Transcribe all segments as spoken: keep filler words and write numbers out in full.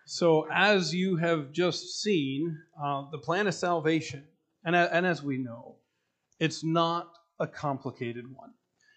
So, as you have just seen, uh, the plan of salvation, and, and as we know, it's not a complicated one.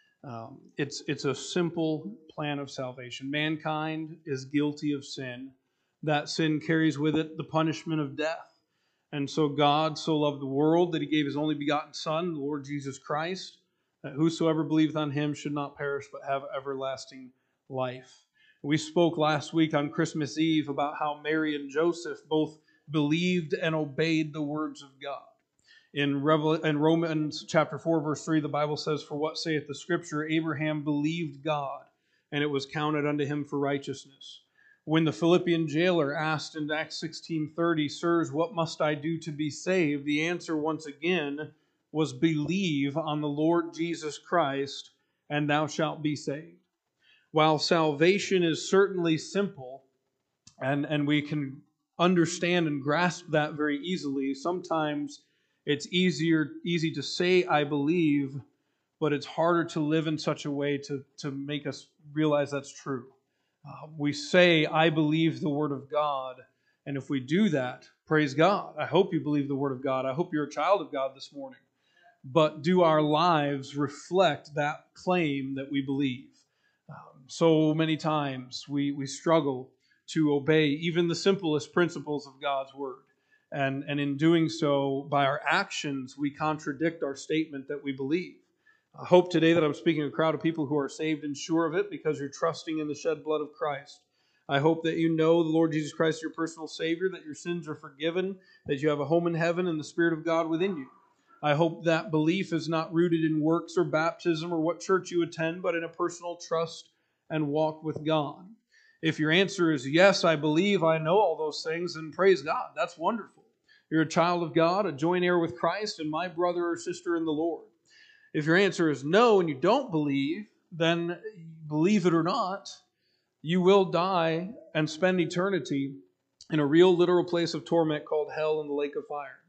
Um, it's it's a simple plan of salvation. Mankind is guilty of sin. That sin carries with it the punishment of death. And so God so loved the world that He gave His only begotten Son, the Lord Jesus Christ, that whosoever believeth on Him should not perish but have everlasting life. We spoke last week on Christmas Eve about how Mary and Joseph both believed and obeyed the words of God. In, Revel- in Romans chapter four, verse three, the Bible says, "For what saith the Scripture? Abraham believed God, and it was counted unto him for righteousness." When the Philippian jailer asked in Acts sixteen thirty, "Sirs, what must I do to be saved?" the answer once again was, "Believe on the Lord Jesus Christ, and thou shalt be saved." While salvation is certainly simple, and, and we can understand and grasp that very easily, sometimes it's easier easy to say, "I believe," but it's harder to live in such a way to, to make us realize that's true. Uh, we say, "I believe the Word of God," and if we do that, praise God. I hope you believe the Word of God. I hope you're a child of God this morning. But do our lives reflect that claim that we believe? Um, so many times we, we struggle to obey even the simplest principles of God's Word. And, and in doing so, by our actions, we contradict our statement that we believe. I hope today that I'm speaking to a crowd of people who are saved and sure of it because you're trusting in the shed blood of Christ. I hope that you know the Lord Jesus Christ, your personal Savior, that your sins are forgiven, that you have a home in heaven and the Spirit of God within you. I hope that belief is not rooted in works or baptism or what church you attend, but in a personal trust and walk with God. If your answer is yes, I believe, I know all those things, then praise God. That's wonderful. You're a child of God, a joint heir with Christ, and my brother or sister in the Lord. If your answer is no and you don't believe, then believe it or not, you will die and spend eternity in a real literal place of torment called hell and the lake of fire.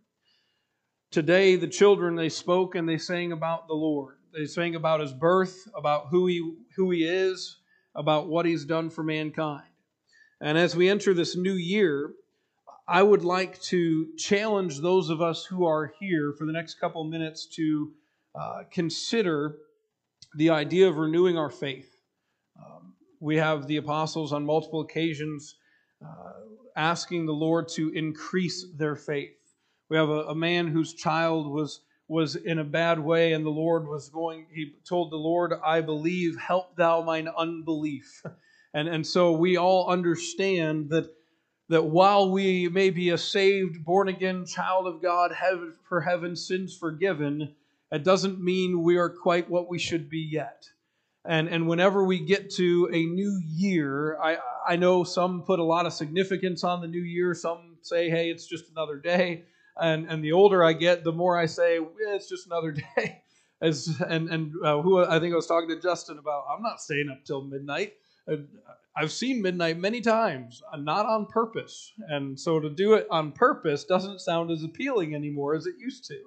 Today, the children, they spoke and they sang about the Lord. They sang about His birth, about who He, who He is, about what He's done for mankind. And as we enter this new year, I would like to challenge those of us who are here for the next couple of minutes to uh, consider the idea of renewing our faith. Um, we have the apostles on multiple occasions uh, asking the Lord to increase their faith. We have a, a man whose child was was in a bad way, and the Lord was going, he told the Lord, "I believe, help thou mine unbelief." And, and so we all understand that, that while we may be a saved, born-again child of God, heaven for heaven, sins forgiven, it doesn't mean we are quite what we should be yet. And and whenever we get to a new year, I, I know some put a lot of significance on the new year. Some say, hey, it's just another day. And and the older I get, the more I say, eh, it's just another day. As and and uh, who I think I was talking to Justin about, I'm not staying up till midnight. I've seen midnight many times, not on purpose. And so to do it on purpose doesn't sound as appealing anymore as it used to.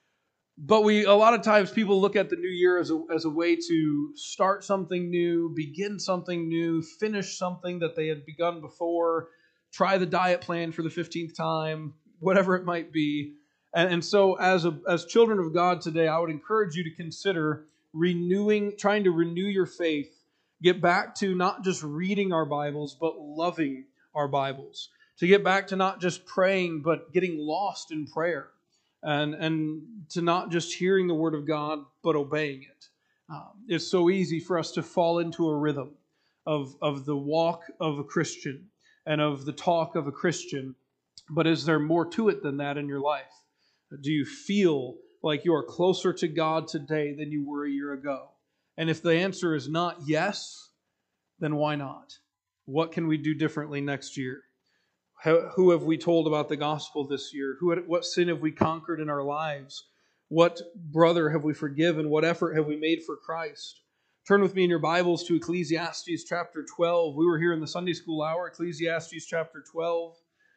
But we, a lot of times people look at the new year as a, as a way to start something new, begin something new, finish something that they had begun before, try the diet plan for the fifteenth time, whatever it might be. And, and so as a, as children of God today, I would encourage you to consider renewing, trying to renew your faith, get back to not just reading our Bibles, but loving our Bibles, to get back to not just praying, but getting lost in prayer. And, and to not just hearing the Word of God, but obeying it. Um, it's so easy for us to fall into a rhythm of, of the walk of a Christian and of the talk of a Christian. But is there more to it than that in your life? Do you feel like you are closer to God today than you were a year ago? And if the answer is not yes, then why not? What can we do differently next year? How, who have we told about the gospel this year? Who, what sin have we conquered in our lives? What brother have we forgiven? What effort have we made for Christ? Turn with me in your Bibles to Ecclesiastes chapter twelve. We were here in the Sunday school hour, Ecclesiastes chapter twelve.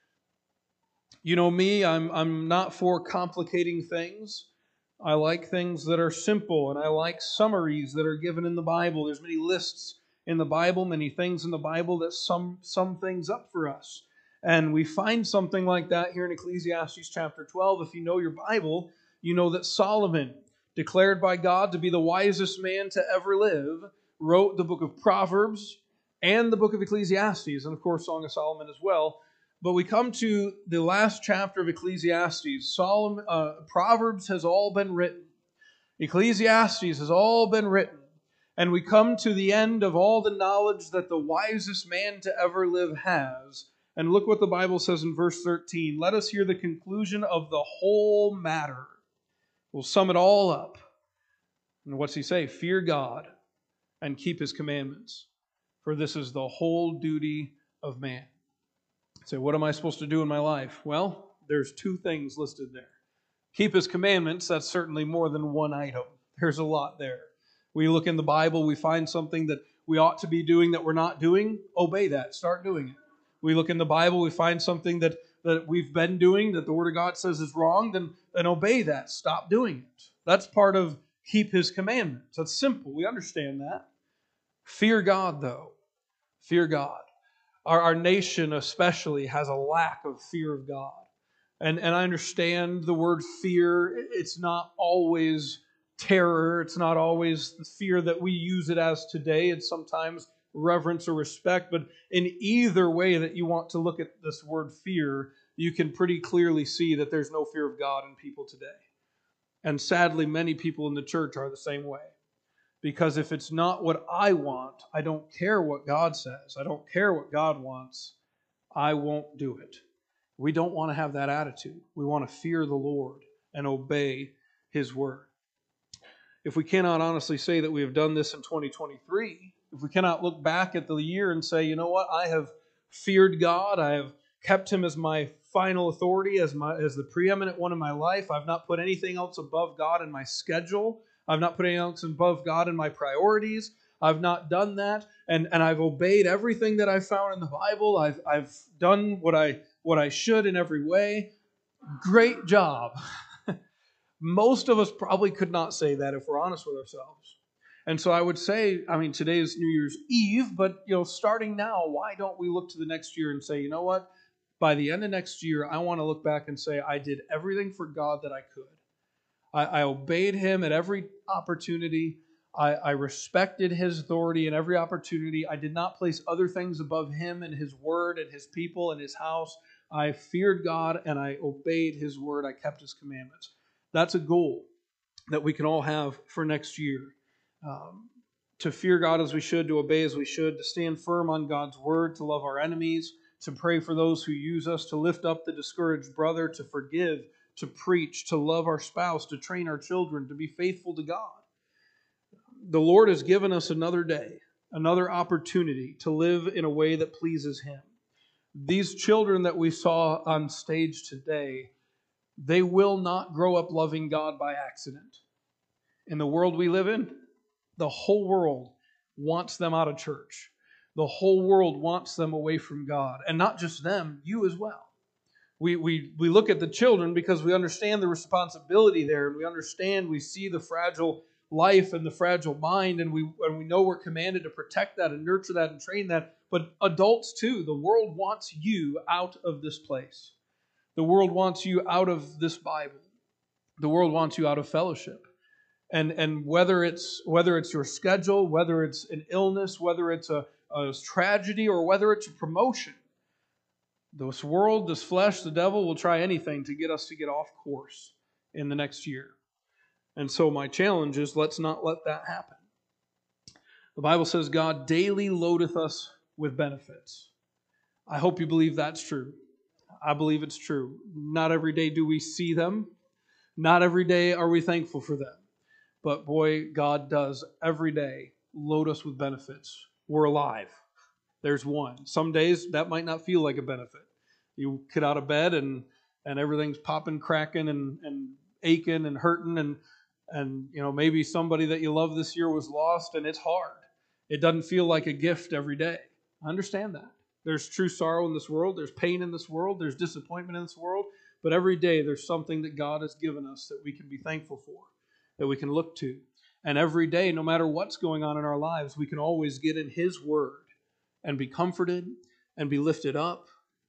You know me, I'm, I'm not for complicating things. I like things that are simple, and I like summaries that are given in the Bible. There's many lists in the Bible, many things in the Bible that sum, sum things up for us. And we find something like that here in Ecclesiastes chapter twelve. If you know your Bible, you know that Solomon, declared by God to be the wisest man to ever live, wrote the book of Proverbs and the book of Ecclesiastes, and of course Song of Solomon as well. But we come to the last chapter of Ecclesiastes. Solomon, uh, Proverbs has all been written. Ecclesiastes has all been written. And we come to the end of all the knowledge that the wisest man to ever live has. And look what the Bible says in verse thirteen. Let us hear the conclusion of the whole matter. We'll sum it all up. And what's he say? Fear God and keep His commandments, for this is the whole duty of man. Say, what am I supposed to do in my life? Well, there's two things listed there. Keep His commandments, that's certainly more than one item. There's a lot there. We look in the Bible, we find something that we ought to be doing that we're not doing. Obey that. Start doing it. We look in the Bible, we find something that, that we've been doing that the Word of God says is wrong, then, then obey that. Stop doing it. That's part of keep His commandments. That's simple. We understand that. Fear God, though. Fear God. Our, our nation especially has a lack of fear of God. And, and I understand the word fear. It's not always terror. It's not always the fear that we use it as today. It's sometimes reverence or respect. But in either way that you want to look at this word fear, you can pretty clearly see that there's no fear of God in people today. And sadly, many people in the church are the same way. Because if it's not what I want, I don't care what God says. I don't care what God wants. I won't do it. We don't want to have that attitude. We want to fear the Lord and obey His word. If we cannot honestly say that we have done this in twenty twenty-three, if we cannot look back at the year and say, you know what, I have feared God, I have kept Him as my final authority, as my as the preeminent one in my life, I've not put anything else above God in my schedule, I've not put anything else above God in my priorities, I've not done that, and, and I've obeyed everything that I've found in the Bible, I've I've done what I what I should in every way. Great job. Most of us probably could not say that if we're honest with ourselves. And so I would say, I mean, today is New Year's Eve, but you know, starting now, why don't we look to the next year and say, you know what? By the end of next year, I want to look back and say, I did everything for God that I could. I, I obeyed Him at every opportunity. I, I respected His authority in every opportunity. I did not place other things above Him and His word and His people and His house. I feared God and I obeyed His word. I kept His commandments. That's a goal that we can all have for next year. Um, to fear God as we should, to obey as we should, to stand firm on God's word, to love our enemies, to pray for those who use us, to lift up the discouraged brother, to forgive, to preach, to love our spouse, to train our children, to be faithful to God. The Lord has given us another day, another opportunity to live in a way that pleases Him. These children that we saw on stage today, they will not grow up loving God by accident. In the world we live in, the whole world wants them out of church. The whole world wants them away from God. And not just them, you as well. We, we, we look at the children because we understand the responsibility there, and we understand, we see the fragile life and the fragile mind, and we, and we know we're commanded to protect that and nurture that and train that. But adults too, the world wants you out of this place. The world wants you out of this Bible. The world wants you out of fellowship. And and whether it's whether it's your schedule, whether it's an illness, whether it's a, a tragedy, or whether it's a promotion, this world, this flesh, the devil will try anything to get us to get off course in the next year. And so my challenge is, let's not let that happen. The Bible says God daily loadeth us with benefits. I hope you believe that's true. I believe it's true. Not every day do we see them. Not every day are we thankful for them. But boy, God does every day load us with benefits. We're alive. There's one. Some days that might not feel like a benefit. You get out of bed and, and everything's popping, cracking, and, and aching and hurting. And, and you know, maybe somebody that you love this year was lost and it's hard. It doesn't feel like a gift every day. I understand that. There's true sorrow in this world. There's pain in this world. There's disappointment in this world. But every day there's something that God has given us that we can be thankful for, that we can look to. And every day, no matter what's going on in our lives, we can always get in His Word and be comforted and be lifted up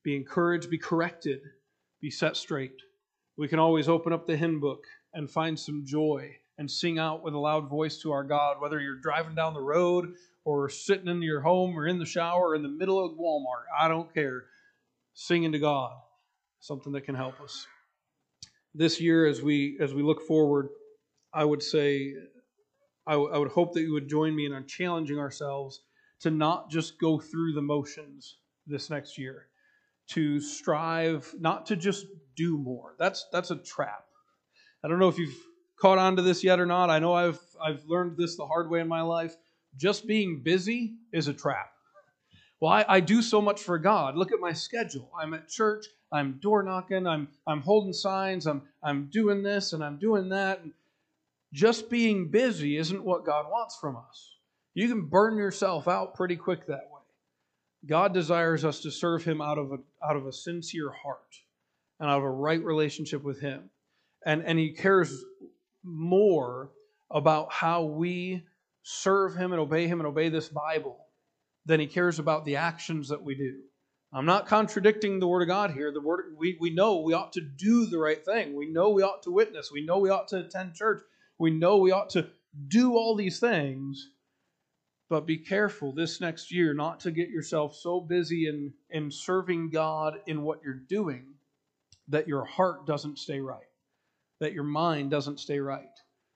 be encouraged, be corrected, be set straight. We can always open up the hymn book and find some joy and sing out with a loud voice to our God, whether you're driving down the road or sitting in your home or in the shower or in the middle of Walmart. I don't care. Singing to God, something that can help us. This year, as we as we look forward, I would say, I, w- I would hope that you would join me in on challenging ourselves to not just go through the motions this next year, to strive not to just do more. That's that's a trap. I don't know if you've caught on to this yet or not. I know I've I've learned this the hard way in my life. Just being busy is a trap. Well, I, I do so much for God. Look at my schedule. I'm at church. I'm door knocking. I'm I'm holding signs. I'm I'm doing this and I'm doing that. And just being busy isn't what God wants from us. You can burn yourself out pretty quick that way. God desires us to serve Him out of a out of a sincere heart and out of a right relationship with Him. And, and He cares more about how we serve Him and obey Him and obey this Bible than He cares about the actions that we do. I'm not contradicting the Word of God here. The Word we, we know we ought to do the right thing. We know we ought to witness. We know we ought to attend church. We know we ought to do all these things. But be careful this next year not to get yourself so busy in, in serving God in what you're doing that your heart doesn't stay right, that your mind doesn't stay right.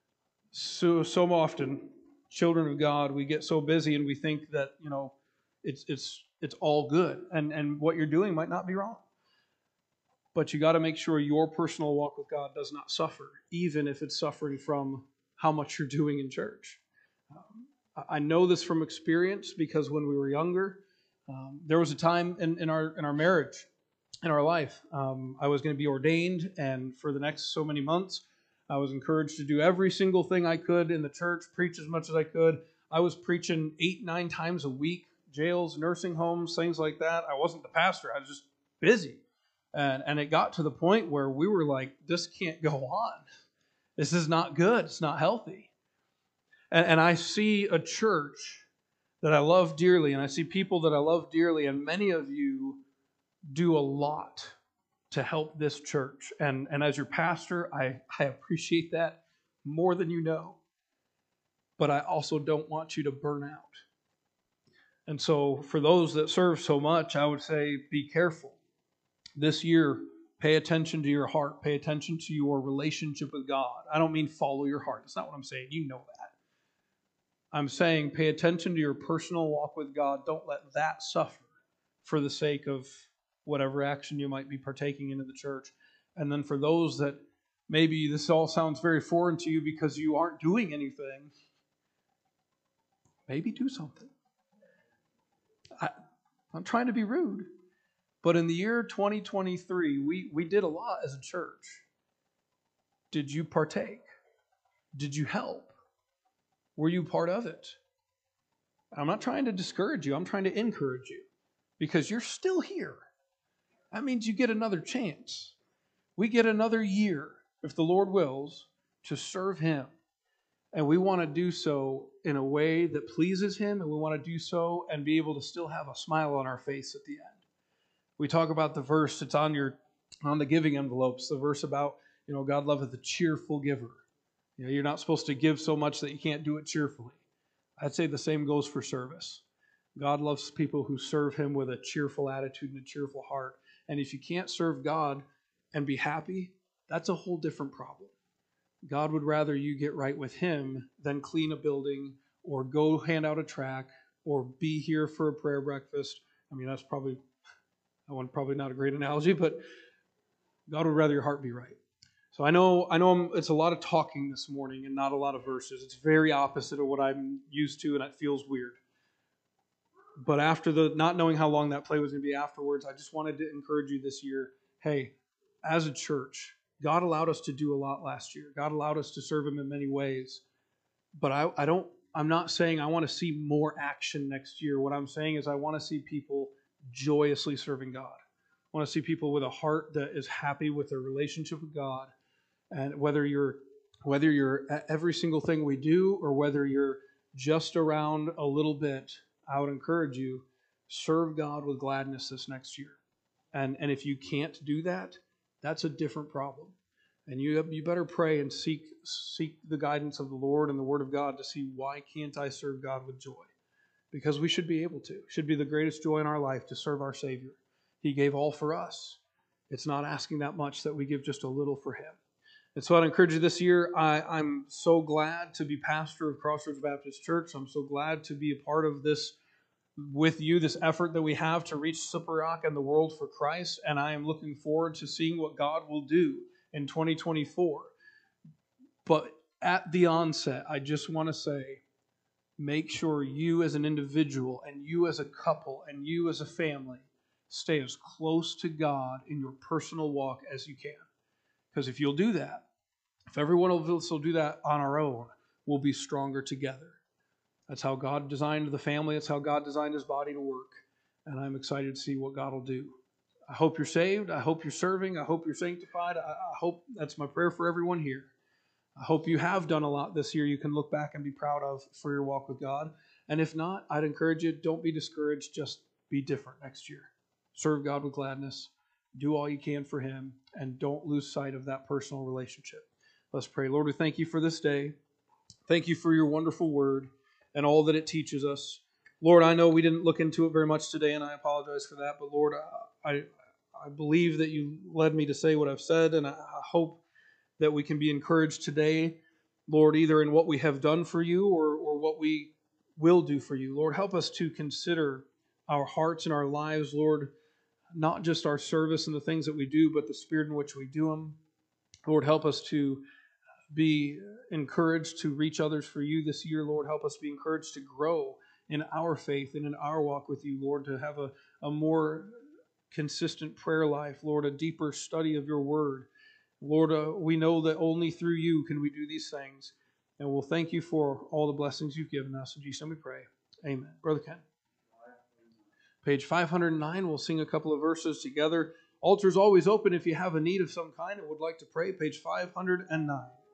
So so often, children of God, we get so busy and we think that, you know, it's it's it's all good, and and what you're doing might not be wrong. But you got to make sure your personal walk with God does not suffer, even if it's suffering from how much you're doing in church. Um, I know this from experience because when we were younger, um, there was a time in, in our in our marriage, in our life, um, I was going to be ordained, and for the next so many months, I was encouraged to do every single thing I could in the church, preach as much as I could. I was preaching eight, nine times a week, jails, nursing homes, things like that. I wasn't the pastor. I was just busy. And, and it got to the point where we were like, this can't go on. This is not good. It's not healthy. And, and I see a church that I love dearly, and I see people that I love dearly, and many of you do a lot to help this church. And, and as your pastor, I, I appreciate that more than you know. But I also don't want you to burn out. And so for those that serve so much, I would say be careful. This year, pay attention to your heart. Pay attention to your relationship with God. I don't mean follow your heart. That's not what I'm saying. You know that. I'm saying pay attention to your personal walk with God. Don't let that suffer for the sake of whatever action you might be partaking in in the church. And then for those that maybe this all sounds very foreign to you because you aren't doing anything, maybe do something. I, I'm trying to be rude. But in the year twenty twenty-three, we, we did a lot as a church. Did you partake? Did you help? Were you part of it? I'm not trying to discourage you. I'm trying to encourage you because you're still here. That means you get another chance. We get another year, if the Lord wills, to serve Him. And we want to do so in a way that pleases Him, and we want to do so and be able to still have a smile on our face at the end. We talk about the verse, it's on your on the giving envelopes, the verse about, you know, God loveth a cheerful giver. You know, you're not supposed to give so much that you can't do it cheerfully. I'd say the same goes for service. God loves people who serve Him with a cheerful attitude and a cheerful heart. And if you can't serve God and be happy, that's a whole different problem. God would rather you get right with Him than clean a building or go hand out a tract or be here for a prayer breakfast. I mean, that's probably, that one probably not a great analogy, but God would rather your heart be right. So I know I know I'm, it's a lot of talking this morning and not a lot of verses. It's very opposite of what I'm used to, and it feels weird. But after the not knowing how long that play was going to be afterwards, I just wanted to encourage you this year. Hey, as a church, God allowed us to do a lot last year. God allowed us to serve Him in many ways. But I, I don't. I'm not saying I want to see more action next year. What I'm saying is I want to see people joyously serving God. I want to see people with a heart that is happy with their relationship with God. And whether you're whether you're at every single thing we do or whether you're just around a little bit, I would encourage you, serve God with gladness this next year. And, and if you can't do that, that's a different problem. And you you better pray and seek seek the guidance of the Lord and the Word of God to see, why can't I serve God with joy? Because we should be able to. It should be the greatest joy in our life to serve our Savior. He gave all for us. It's not asking that much that we give just a little for Him. And so I'd encourage you this year, I, I'm so glad to be pastor of Crossroads Baptist Church. I'm so glad to be a part of this with you, this effort that we have to reach Slippery Rock and the world for Christ. And I am looking forward to seeing what God will do in twenty twenty-four. But at the onset, I just want to say, make sure you as an individual and you as a couple and you as a family stay as close to God in your personal walk as you can. Because if you'll do that, if everyone of us will do that on our own, we'll be stronger together. That's how God designed the family. That's how God designed His body to work. And I'm excited to see what God will do. I hope you're saved. I hope you're serving. I hope you're sanctified. I, I hope that's my prayer for everyone here. I hope you have done a lot this year you can look back and be proud of for your walk with God. And if not, I'd encourage you, don't be discouraged. Just be different next year. Serve God with gladness. Do all you can for Him. And don't lose sight of that personal relationship. Let's pray. Lord, we thank You for this day. Thank You for Your wonderful word and all that it teaches us. Lord, I know we didn't look into it very much today, and I apologize for that. But Lord, I, I believe that You led me to say what I've said, and I hope that we can be encouraged today, Lord, either in what we have done for You or, or what we will do for You. Lord, help us to consider our hearts and our lives, Lord, not just our service and the things that we do, but the spirit in which we do them. Lord, help us to be encouraged to reach others for You this year. Lord, help us be encouraged to grow in our faith and in our walk with You, Lord, to have a, a more consistent prayer life, Lord, a deeper study of Your word. Lord, uh, we know that only through You can we do these things. And we'll thank You for all the blessings You've given us. In Jesus' name we pray. Amen. Brother Ken. Page five hundred nine, we'll sing a couple of verses together. Altar's always open if you have a need of some kind and would like to pray. Page five hundred nine.